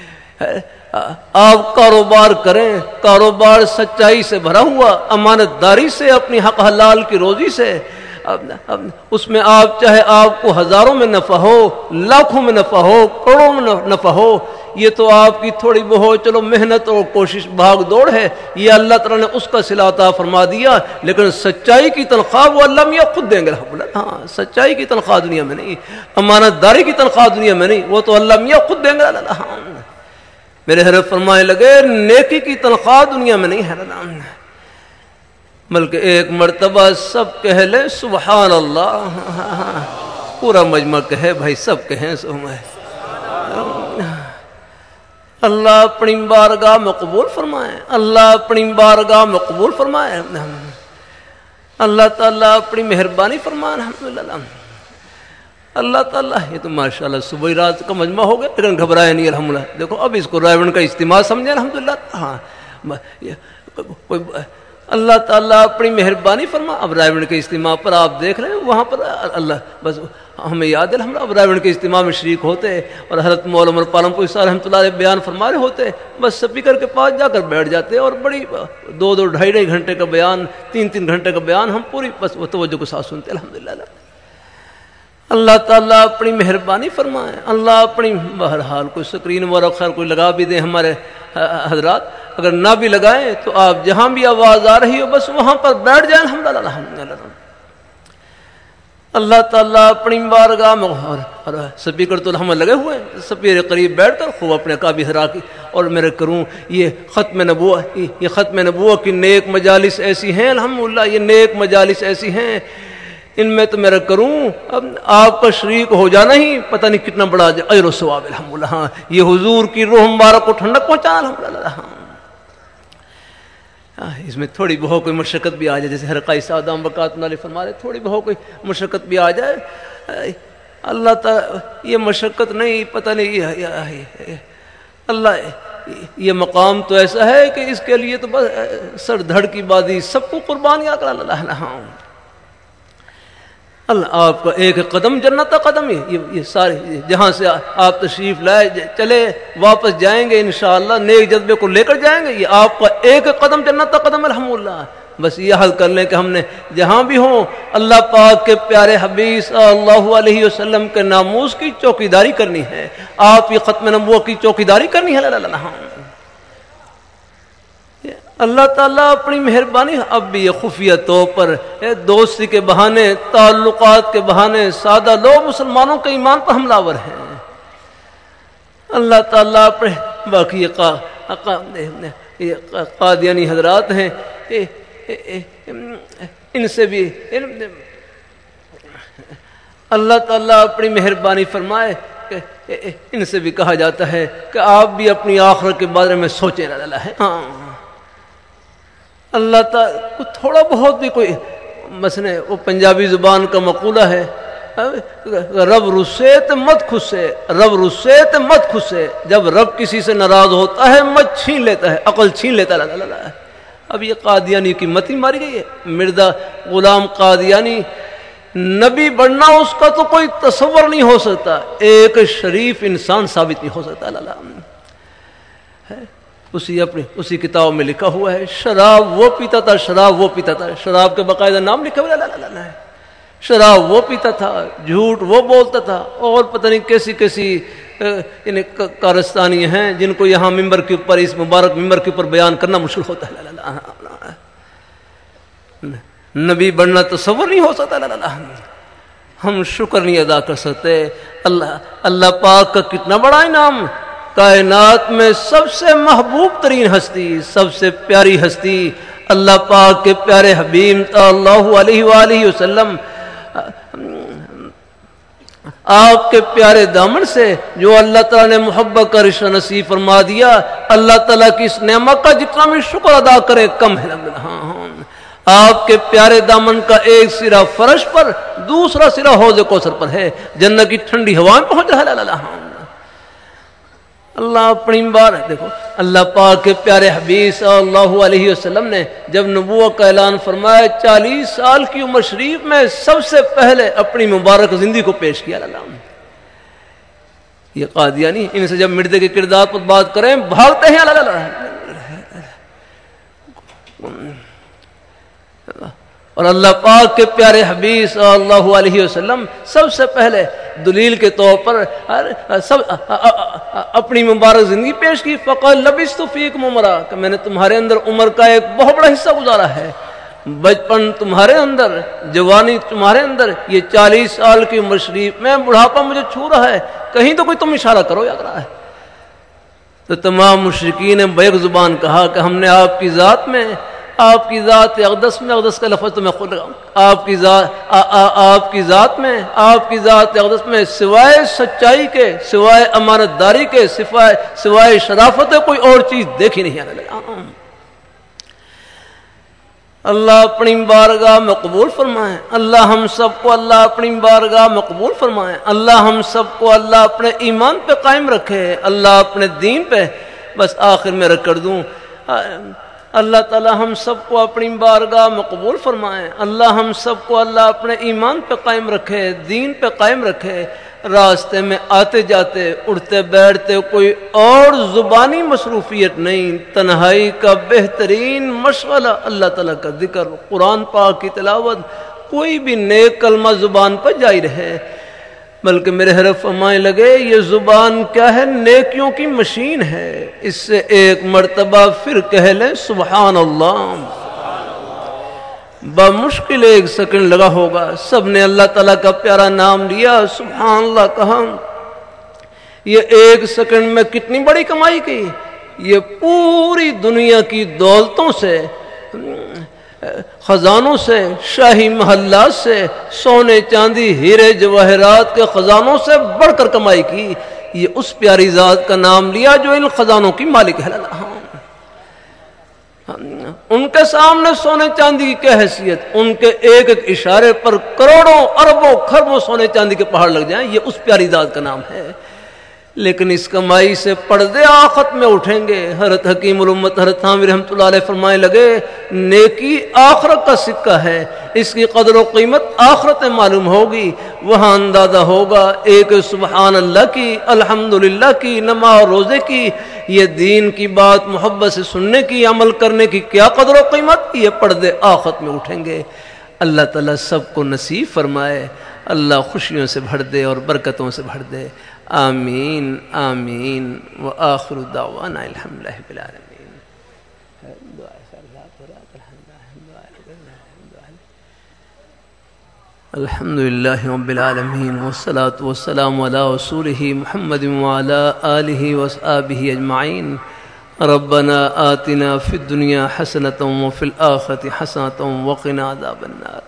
[SPEAKER 1] آپ کاروبار کریں، کاروبار سچائی سے بھرا ہوا، امانت داری سے، اپنی حق حلال کی روزی سے، اس میں آپ چاہے آپ کو ہزاروں میں نفع ہو، لاکھوں میں نفع ہو، کروڑوں میں نفع ہو، یہ تو آپ کی تھوڑی بہت چلو محنت اور کوشش بھاگ دوڑ ہے، یہ اللہ تعالیٰ نے اس کا صلہ عطا فرما دیا. لیکن سچائی کی تنخواہ وہ اللہ میاں خود دیں گے. ہاں سچائی کی تنخواہ دنیا میں نہیں، امانت داری کی تنخواہ دنیا میں نہیں، وہ تو اللہ میاں خود دیں گے. ہاں میرے حضرت فرمانے لگے نیکی کی تنخواہ دنیا میں نہیں ہے بلکہ ایک مرتبہ سب کہہ لیں سبحان اللہ. پورا مجمع کہے بھائی، سب کہیں اللہ اپنی بارگاہ میں قبول فرمائے، اللہ اپنی بارگاہ میں قبول فرمائے، اللہ تعالیٰ اپنی مہربانی فرمائے. الحمدللہ اللہ تعالیٰ. یہ تو ماشاءاللہ صبح رات کا مجمع ہو گیا، لیکن گھبرائے نہیں الحمدللہ. دیکھو اب اس کو رائے کا اجتماع سمجھیں الحمدللہ. ہاں اللہ تعالیٰ اپنی مہربانی فرما. اب رائے کے اجتماع پر آپ دیکھ رہے ہیں وہاں پر اللہ بس ہمیں یاد ہے ہم اب رائے کے اجتماع میں شریک ہوتے اور حضرت مولانا عمر پالم پور صاحب رحمۃ اللہ علیہ بیان فرما رہے ہوتے، بس سپیکر کے پاس جا کر بیٹھ جاتے اور بڑی دو دو ڈھائی ڈھائی گھنٹے کا بیان، تین تین گھنٹے کا بیان ہم پوری بس توجہ کے ساتھ سنتے الحمدللہ. اللہ تعالیٰ اپنی مہربانی فرمائے، اللہ اپنی بہرحال کوئی سکرین و خیر کوئی لگا بھی دیں ہمارے حضرات، اگر نہ بھی لگائیں تو آپ جہاں بھی آواز آ رہی ہو بس وہاں پر بیٹھ جائیں الحمدللہ. الحمدللہ اللہ تعالیٰ اپنی بارگاہ میں اور سپیکر تو ہم لگے ہوئے ہیں، سپیکر قریب بیٹھ کر خوب اپنے کعبہ حرا کی اور میرے کروں یہ ختم نبوت، یہ ختم نبوت کی نیک مجالس ایسی ہیں الحمدللہ، یہ نیک مجالس ایسی ہیں ان میں تو میرا کروں اب آپ کا شریک ہو جانا ہی پتہ نہیں کتنا بڑا اجر و ثواب الحمدللہ. ہاں یہ حضور کی روح مبارک کو ٹھنڈک پہنچانا الحمدللہ. ہاں اس میں تھوڑی بہت کوئی مشقت بھی آ جائے، جیسے حرقائی سادام بکات علیہ فرما رہے، تھوڑی بہت کوئی مشقت بھی آ جائے اللہ تعالی یہ مشقت نہیں، پتہ نہیں اللہ یہ مقام تو ایسا ہے کہ اس کے لیے تو بس سر دھڑ کی بازی سب کو قربانیاں کر اللہ. ہاں اللہ آپ کا ایک قدم جنت کا قدم ہے، یہ سارے جہاں سے آپ تشریف لائے چلے واپس جائیں گے انشاءاللہ نیک جذبے کو لے کر جائیں گے، یہ آپ کا ایک قدم جنت کا قدم الحمدللہ. بس یہ حل کر لیں کہ ہم نے جہاں بھی ہوں اللہ پاک کے پیارے حبیب صلی اللہ علیہ وسلم کے ناموس کی چوکیداری کرنی ہے، آپ یہ ختم نبوت کی چوکیداری کرنی ہے. اللہ تعالیٰ اپنی مہربانی اب بھی یہ خفیہ طور پر دوستی کے بہانے، تعلقات کے بہانے سادہ لوگ مسلمانوں کے ایمان پر حملہ آور ہیں۔ اللہ تعالیٰ اپنے باقی یہ قادیانی حضرات ہیں، ان سے بھی اللہ تعالیٰ اپنی مہربانی فرمائے کہ ان سے بھی کہا جاتا ہے کہ آپ بھی اپنی آخرت کے بارے میں سوچیں اللہ ہے۔ ہاں اللہ تعالیٰ تھوڑا بہت بھی کوئی مثلا وہ پنجابی زبان کا مقولہ ہے، رب رسے تو مت خسے، رب رسے تو مت خسے۔ جب رب کسی سے ناراض ہوتا ہے مت چھین لیتا ہے، عقل چھین لیتا ہے اللہ تعالیٰ۔ اب یہ قادیانی کی متی ماری گئی ہے۔ مرزا غلام قادیانی نبی بننا اس کا تو کوئی تصور نہیں ہو سکتا، ایک شریف انسان ثابت نہیں ہو سکتا اللہ ہے۔ اسی اپنی اسی کتاب میں لکھا ہوا ہے، شراب وہ پیتا تھا، شراب وہ پیتا تھا، شراب کے باقاعدہ نام لکھا ہوا اللہ ہے۔ شراب وہ پیتا تھا، جھوٹ وہ بولتا تھا، اور پتہ نہیں کیسی کیسی یعنی کارستانی ہیں جن کو یہاں ممبر کے اوپر اس مبارک ممبر کے اوپر بیان کرنا مشکل ہوتا ہے۔ نبی بننا تصور نہیں ہو سکتا اللہ، ہم شکر نہیں ادا کر سکتے۔ اللہ اللہ پاک کا کتنا بڑا انعام، کائنات میں سب سے محبوب ترین ہستی، سب سے پیاری ہستی اللہ پاک کے پیارے حبیب صلی اللہ علیہ وآلہ وسلم، آپ کے پیارے دامن سے جو اللہ تعالیٰ نے محبت کا رشتہ نصیب فرما دیا، اللہ تعالیٰ کی اس نعمت کا جتنا بھی شکر ادا کریں کم ہے۔ ہاں ہاں آپ کے پیارے دامن کا ایک سرا فرش پر، دوسرا سرا حوض کوثر پر ہے، جنت کی ٹھنڈی ہوا میں پہنچ رہا ہے اللہ۔ اللہ اپنی بار دیکھو اللہ پاک کے پیارے حبیب صلی اللہ علیہ وسلم نے جب نبوت کا اعلان فرمایا، چالیس سال کی عمر شریف میں سب سے پہلے اپنی مبارک زندگی کو پیش کیا اللہ۔ یہ قادیانی ان سے جب مردے کے کردار پر بات کریں بھاگتے ہیں اللہ۔ اور اللہ پاک کے پیارے حبیب صلی اللہ علیہ وسلم سب سے پہلے دلیل کے طور پر سب اپنی مبارک زندگی پیش کی۔ فقال لبثت فیکم عمرا، کہ میں نے تمہارے اندر عمر کا ایک بہت بڑا حصہ گزارا ہے، بچپن تمہارے اندر، جوانی تمہارے اندر، یہ چالیس سال کی عمر شریف میں بڑھاپا مجھے چھو رہا ہے، کہیں تو کوئی تم اشارہ کرو یا کرا ہے۔ تو تمام مشرکین نے بیک زبان کہا کہ ہم نے آپ کی ذات میں، آپ کی ذات اقدس میں، اقدس کا لفظ تو میں خود لگاؤں، آپ کی ذات آپ کی ذات میں، آپ کی ذات اقدس میں سوائے سچائی کے، سوائے امانت داری کے، سوائے سوائے شرافت ہے کوئی اور چیز دیکھی نہیں آنے لگا۔ اللہ اپنی بارگاہ میں قبول فرمائے، اللہ ہم سب کو اللہ اپنی بارگاہ میں قبول فرمائے، اللہ ہم سب کو اللہ اپنے ایمان پہ قائم رکھے، اللہ اپنے دین پہ۔ بس آخر میں رکھ کر دوں، اللہ تعالی ہم سب کو اپنی بارگاہ میں قبول فرمائے، اللہ ہم سب کو اللہ اپنے ایمان پہ قائم رکھے، دین پہ قائم رکھے۔ راستے میں آتے جاتے، اٹھتے بیٹھتے کوئی اور زبانی مصروفیت نہیں، تنہائی کا بہترین مشغلہ اللہ تعالیٰ کا ذکر، قرآن پاک کی تلاوت، کوئی بھی نیک کلمہ زبان پر جاری رہے۔ بلکہ میرے حرف فرمائے لگے یہ زبان کیا ہے، نیکیوں کی مشین ہے، اس سے ایک مرتبہ پھر کہہ لیں سبحان اللہ، بمشکل ایک سیکنڈ لگا ہوگا، سب نے اللہ تعالیٰ کا پیارا نام لیا، سبحان اللہ کہا، یہ ایک سیکنڈ میں کتنی بڑی کمائی کی، یہ پوری دنیا کی دولتوں سے، خزانوں سے، شاہی محلات سے، سونے چاندی ہیرے جواہرات کے خزانوں سے بڑھ کر کمائی کی، یہ اس پیاری ذات کا نام لیا جو ان خزانوں کی مالک ہے۔ ان کے سامنے سونے چاندی کی کیا حیثیت، ان کے ایک ایک اشارے پر کروڑوں اربوں خربوں سونے چاندی کے پہاڑ لگ جائیں، یہ اس پیاری ذات کا نام ہے۔ لیکن اس کمائی سے پردے آخرت میں اٹھیں گے۔ حضرت حکیم الامت حضرت تھانوی رحمۃ اللہ علیہ فرمائے لگے نیکی آخرت کا سکہ ہے، اس کی قدر و قیمت آخرت میں معلوم ہوگی، وہاں اندازہ ہوگا ایک سبحان اللہ کی، الحمدللہ کی، نماز روزے کی، یہ دین کی بات محبت سے سننے کی، عمل کرنے کی کیا قدر و قیمت، یہ پردے آخرت میں اٹھیں گے۔ اللہ تعالیٰ سب کو نصیب فرمائے، اللہ خوشیوں سے بھر دے اور برکتوں سے بھر دے، آمین آمین۔ وآخر دعوانا الحمدللہ رب العالمین۔ الحمد للہ رب العالمین والصلاة والسلام علی رسولہ محمد وعلی آلہ وصحبہ اجمعین ربنا آتنا فی الدنیا حسنۃ وفی الآخرۃ حسنۃ وقنا عذاب النار۔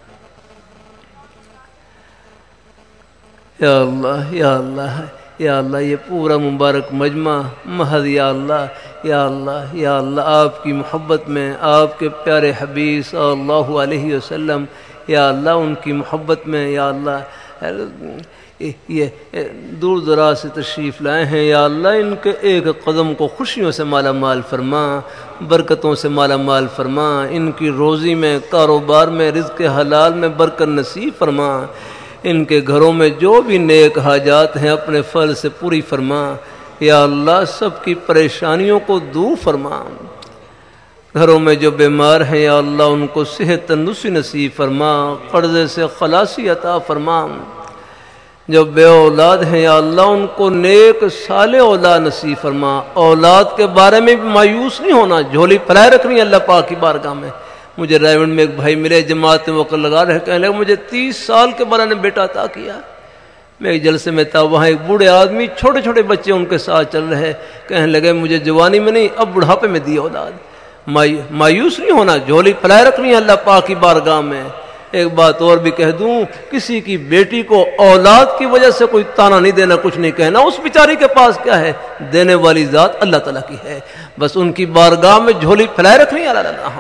[SPEAKER 1] یا اللہ یا اللہ یا اللہ، یہ پورا مبارک مجمع محض یا اللہ یا اللہ یا اللہ آپ کی محبت میں، آپ کے پیارے حبیب صلی اللہ علیہ وسلم یا اللہ ان کی محبت میں یا اللہ یہ دور دراز سے تشریف لائے ہیں یا اللہ ان کے ایک قدم کو خوشیوں سے مالا مال فرما، برکتوں سے مالا مال فرما، ان کی روزی میں، کاروبار میں، رزق حلال میں برکت نصیب فرما، ان کے گھروں میں جو بھی نیک حاجات ہیں اپنے فضل سے پوری فرما یا اللہ، سب کی پریشانیوں کو دور فرما، گھروں میں جو بیمار ہیں یا اللہ ان کو صحت تندرستی نصیب فرما، قرضے سے خلاصی عطا فرما، جو بے اولاد ہیں یا اللہ ان کو نیک صالح اولاد نصیب فرما، اولاد کے بارے میں بھی مایوس نہیں ہونا، جھولی پھیلائے رکھنی ہے اللہ پاک کی بارگاہ میں۔ مجھے رائیونڈ میں ایک بھائی ملے، جماعت میں وقت لگا رہے، کہنے لگے مجھے تیس سال کے بعد نے بیٹا عطا کیا۔ میں ایک جلسے میں تھا، وہاں ایک بوڑھے آدمی، چھوٹے چھوٹے بچے ان کے ساتھ چل رہے، کہنے لگے مجھے جوانی میں نہیں اب بڑھاپے میں دی اولاد۔ مایوس نہیں ہونا، جھولی پھیلائے رکھنی ہے اللہ پاک کی بارگاہ میں۔ ایک بات اور بھی کہہ دوں، کسی کی بیٹی کو اولاد کی وجہ سے کوئی تانا نہیں دینا، کچھ نہیں کہنا، اس بیچاری کے پاس کیا ہے، دینے والی ذات اللہ تعالیٰ کی ہے، بس ان کی بارگاہ میں جھولی پھیلائے رکھنی ہے اللہ۔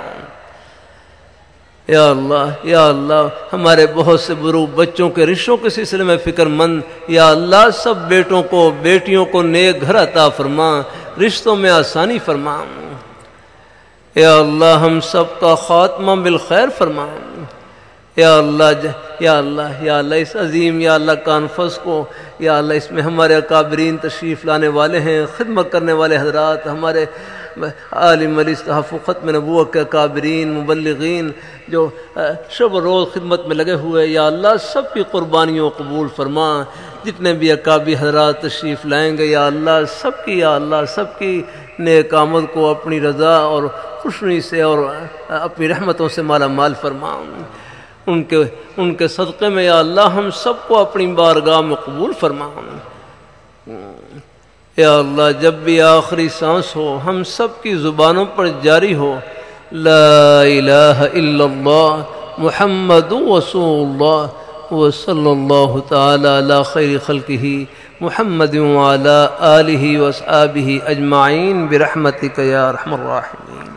[SPEAKER 1] یا اللہ یا اللہ، ہمارے بہت سے برو بچوں کے رشتوں کے سلسلے میں فکر مند یا اللہ، سب بیٹوں کو بیٹیوں کو نیک گھر عطا فرما، رشتوں میں آسانی فرما یا اللہ، ہم سب کا خاتمہ بالخیر فرما یا اللہ یا اللہ یا اللہ، اس عظیم یا اللہ کانفرنس کو یا اللہ، اس میں ہمارے اکابرین تشریف لانے والے ہیں، خدمت کرنے والے حضرات، ہمارے عالم مجلس تحفظ ختم نبوت کے اکابرین مبلغین جو شب روز خدمت میں لگے ہوئے یا اللہ، سب کی قربانیوں قبول فرما، جتنے بھی اکابر حضرات تشریف لائیں گے یا اللہ، سب کی یا اللہ سب کی نیک آمد کو اپنی رضا اور خوشنودی سے اور اپنی رحمتوں سے مالا مال فرما، ان کے ان کے صدقے میں یا اللہ ہم سب کو اپنی بارگاہ میں قبول فرما یا اللہ، جب بھی آخری سانس ہو ہم سب کی زبانوں پر جاری ہو لا الہ الا اللہ محمد رسول اللہ وصلی اللہ تعالی علی خیر خلقہ محمد وعلی آلہ وصحبہ اجمعین برحمتک یا ارحم الراحمین۔